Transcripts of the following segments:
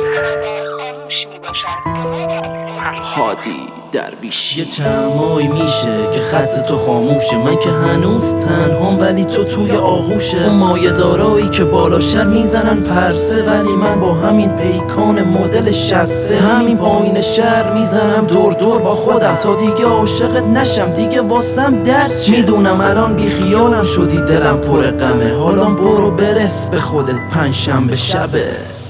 هادی درویش. یه چمایی میشه که خط تو خاموشه، من که هنوز تنهام ولی تو توی آغوشه. اون مایه دارایی که بالا شر میزنن پرسه، ولی من با همین پیکان مدل 60 همین پایین شهر میزنم دور دور با خودم تا دیگه عاشقت نشم، دیگه واسم درس چیه. میدونم الان بیخیالم شدی، دلم پر غمه، حالا برو برس به خودت، پنجشنبه شبه.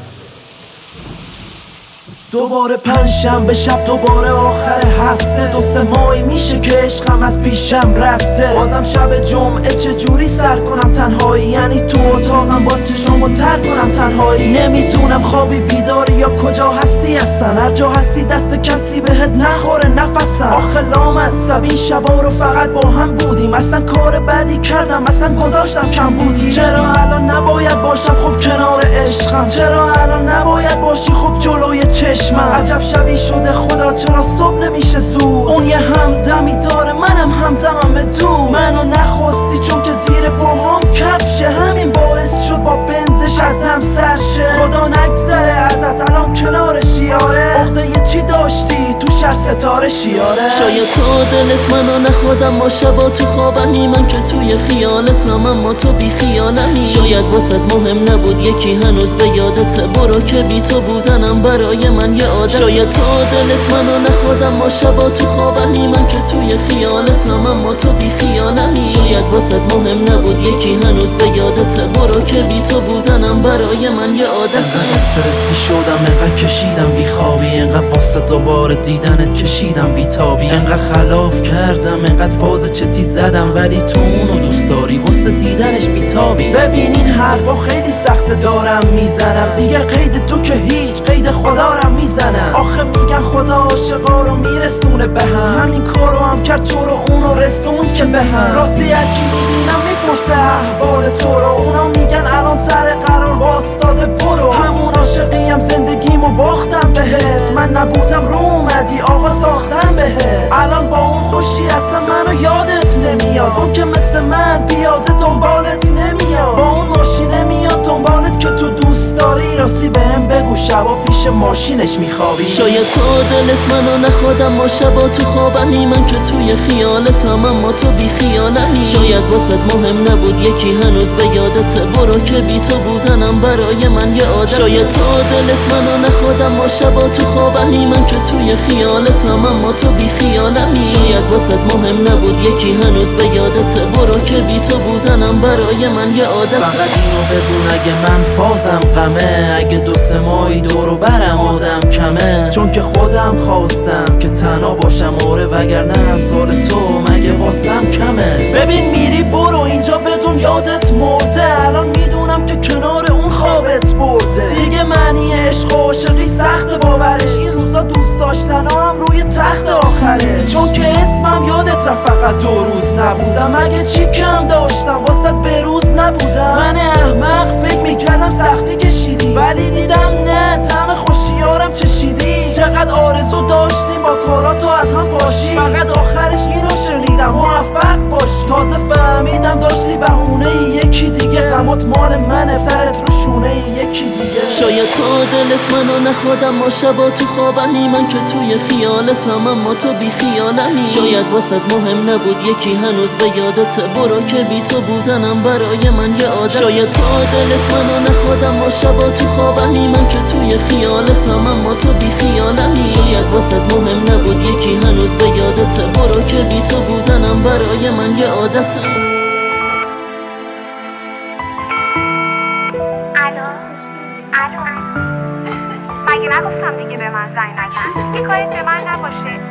دوباره پنجشنبه شب، دوباره آخر هفته، 2-3 ماهی میشه که عشقم از پیشم رفته. بازم شب جمعه چجوری سر کنم تنهایی، یعنی تو اتاقم باز چشامو تر کنم تنهایی. نمیدونم خوابی بیداری یا کجا هستی اصلا، هر جا هستی دست کسی بهت نخوره نفسم. آخه لامصب این شبا رو فقط با هم بودیم، اصلا کار بدی کردم، اصلا گذاشتم کم بودی. چرا الان نباید باشم خب کنار عشقم، چرا الان نباید باشی خب جلوی چشم. عجب شبی شده خدا، چرا صبح نمیشه زود؟ اون یه همدمی داره، منم همدمم به تو. منو نخواستی چون که زیر پاهام کفشه، همین باعث شد با بنزش ازم سرشه. خدا نگذره ازت الان کنار شیاره، عقده یه چی داشتی تو شهر ستاره شیاره. شاید تا دلت منو نخودم با شبا تو خوابمی، من که توی خیالتم اما تو بی خیالمی. شاید واسط مهم نبود یکی هنوز به یادت، برو که بی تو بودنم برای من یه عادت. شاید تا دلت منو نخودم با شبا تو خوابمی، من که توی خیالتم اما تو بی خیالمی. شاید واسط مهم نبود یکی هنوز به یادت، برو که بی تو بودنم برای من یه عادت. انقدر استرسی شدم، انقدر کشیدم بی خوابی، انقدر واسه دوباره دیدنت کشیدم بی تابی. انقدر خلاف کردم، انقدر فاز چتی زدم، ولی تو اونو دوست داری واسه دیدنش بی تابی. ببین این حرفا خیلی سخته دارم میزنم، دیگه قید تو که هیچ، قید خدا رم میزنم. آخه میگن خدا عاشقا رو میرسونه به هم، همین کارو هم کرد تو رو اونو رسوند که به هم. راستی هرکی میبینم میپرسه احوال تو رو، اونا میگن الان سر قرار واستاده برو. همون عاشقیم زندگیمو باختم بهت، من نبودم رو اومدی آقا ساختم بهت. الان با اون خوشی اصلا منو یادت نمیاد، اون که مثل من بیاده دنبالت نمیاد. با اون ماشینه میاد دنبالت که تو دوست داری، راستی بهم بگو شبا پیش ماشینش میخوابی. شاید تا دلت منو نخودم با شبا تو خوابمی، من که توی خیالتم اما تو بی خیالمی. شاید واسط مهم نبود یکی هنوز به یادت، برو که بی تو بودنم برای من یه عادت. شاید تا دلت منو نخودم با شبا تو خوابمی، من که توی خیالتم اما تو بی خیالمی. شاید واسط مهم نبود یکی هنوز به یادت، برو که بی تو بودنم برای من یه عادت. فقط اینو بدون اگه من فازم غمه، اگه 2-3 ماهی دورو برم آدم کمه، چون که خودم خواستم که تنها باشم آره، وگرنه همسال تو مگه واسم کمه. ببین میری برو اینجا بدون یادت مرده، الان میدونم که کنار اون خوابت برده. دیگه معنی عشق و عاشقی سخت باورش، این روزا دوست داشتن هم روی تخت آخره. چون که اسمم یادت رفت فقط 2 روز نبودم، اگه چی کم داشتم واسط به روز نبودم. من احمق فکر میکردم سختی کشیدی، ولی دیدم نه طعم خوشیارم چشیدی. چقدر آرزو داشتیم با کاراتو از هم پاشی، فقط آخرش اینو شنیدم موفق باشی. تازه فهمیدم داشتی بهونه یکی دیگه، غمات مال منه سرت رو شونه یکی دیگه. شاید تا دلت منو نخودم با شبا تو خوابمی، من که توی خیالتم اما تو بی خیالمی. شاید واسط مهم نبود یکی هنوز به یادت، برو که بی تو بودنم برای من یه عادت. شاید تا دلت منو نخودم با شبا تو خوابمی، من که توی خیالتم اما تو بی خیالمی. شاید واسط مهم نبود یکی هنوز به یادت، برو که بی تو بودنم برای من یه عادت. الو مگه نگفتم دیگه به من زنگ نزن؟ این کاری به من نباشه.